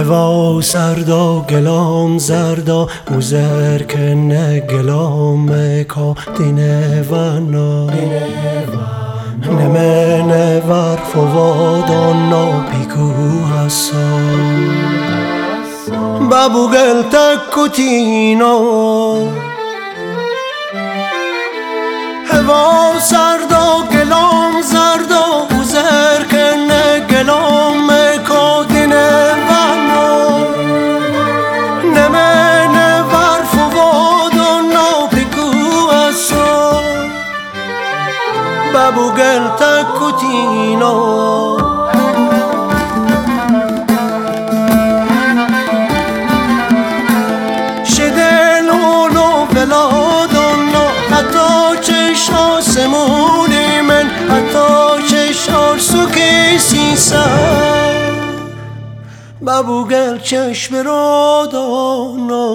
هوا سردا گلام زردا موزر کنه گلام کا دینه وانا نمنه ور فوادانا پیکو هسا بابو گل تکوتینا هوا سردا گلام زردا موزر کنه گلام کا دینه وانا نمنه ور فوادانا پیکو هسا بابو گل تکوتینا حتی چش آسمونی من حتی چش آرسوکی سیسر بابو گل چشم را دانا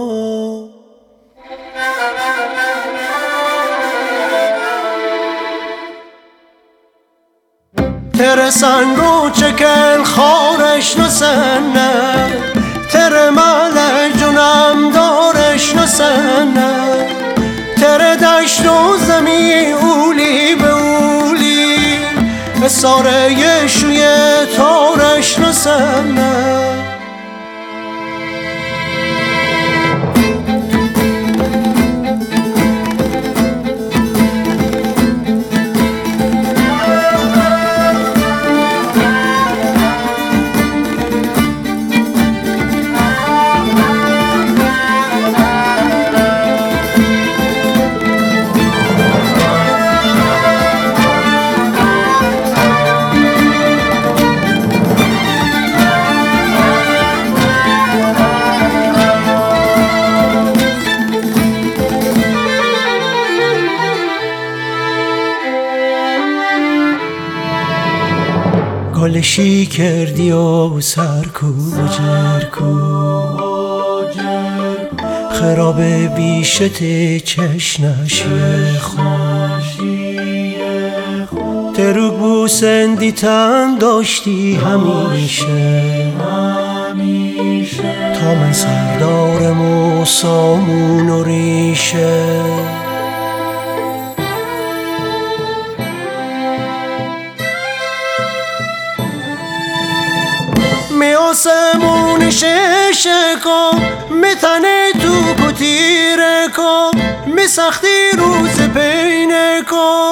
تر سنگو چکل خارش نسنه تر مال جونم دارش نسنه تر دشت و زمی اولی به اولی ساره شوی تارش نسنه گلشی کردی و سرکو جرکو خراب بیشت چشنش تروک بوسندی تن داشتی همیشه تا من سردارم و سامون و ریشه می آسمون ششکا می تنه تو کتیره کا می سختی روز پینه کا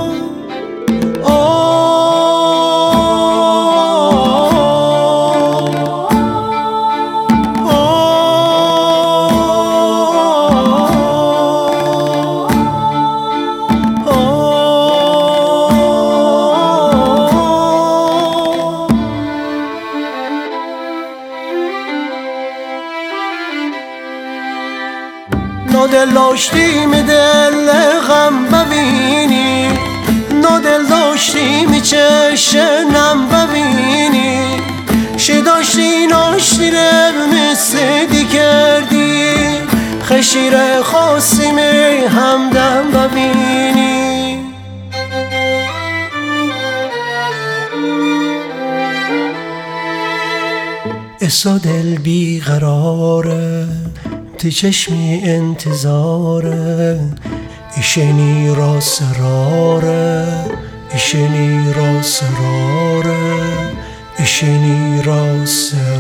دل داشتیم دل غم ببینی دل داشتیم چشنم ببینی شه داشتی ناشتی مثلی کردی خشیر خواستیم همدم ببینی احسا دل بیقراره تی چشمی انتظاره ایشنی را سراره ایشنی را سراره ایشنی را سراره